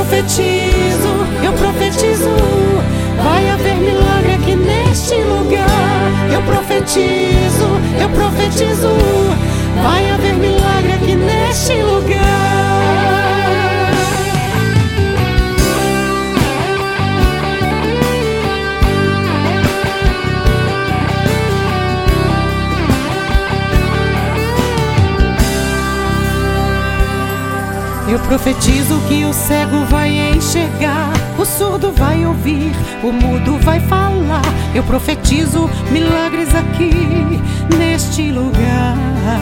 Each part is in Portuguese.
profetizo, vai haver milagre aqui neste lugar. Eu profetizo, vai haver milagre aqui neste lugar. Eu profetizo que o cego vai enxergar, o surdo vai ouvir, o mudo vai falar. Eu profetizo milagres aqui neste lugar.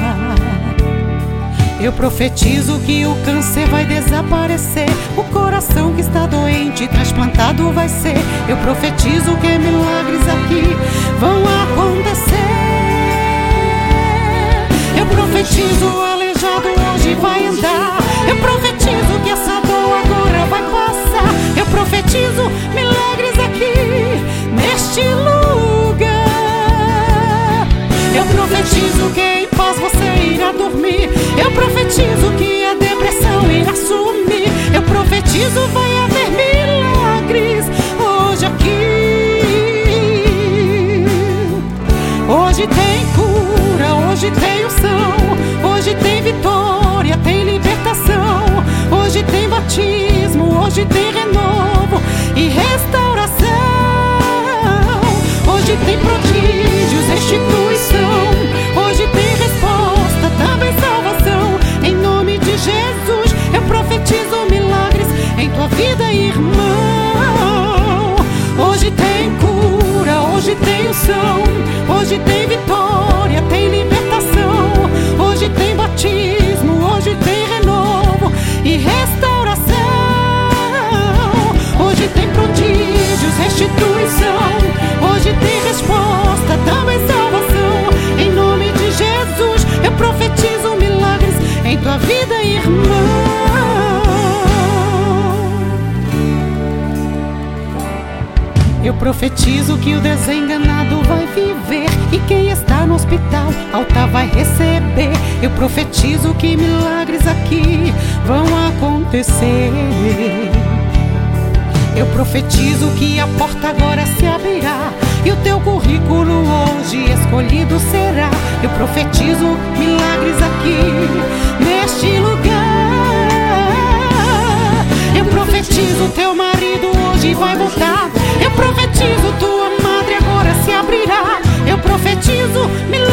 Eu profetizo que o câncer vai desaparecer, o coração que está doente transplantado vai ser. Eu profetizo que milagres aqui vão acontecer. Eu profetizo o aleijado hoje vai andar. Eu profetizo que essa dor agora vai passar. Eu profetizo milagres aqui neste lugar. Eu profetizo que em paz você irá dormir. Eu profetizo que a depressão irá sumir. Eu profetizo vai haver milagres hoje aqui. Hoje tem cura, hoje tem unção, hoje tem vitória, tem libertação. Hoje tem batismo, hoje tem renovo e restauração. Hoje tem prodígios, restituição. Hoje tem resposta, também salvação. Em nome de Jesus, eu profetizo milagres em tua vida, irmão. Hoje tem cura, hoje tem unção. Hoje tem vitória, tem libertação. Hoje tem batismo, hoje tem renovo e restauração. Hoje tem prodígios, restituição. Hoje tem resposta, também salvação. Em nome de Jesus, eu profetizo milagres em tua vida, irmão. Eu profetizo que o desenganado vai viver e quem está no hospital alta vai receber. Eu profetizo que milagres aqui vão acontecer. Eu profetizo que a porta agora se abrirá e o teu currículo hoje escolhido será. Eu profetizo milagres aqui neste lugar. Eu profetizo teu marido hoje vai voltar. Eu profetizo tua madre agora se abrirá. Eu profetizo milagres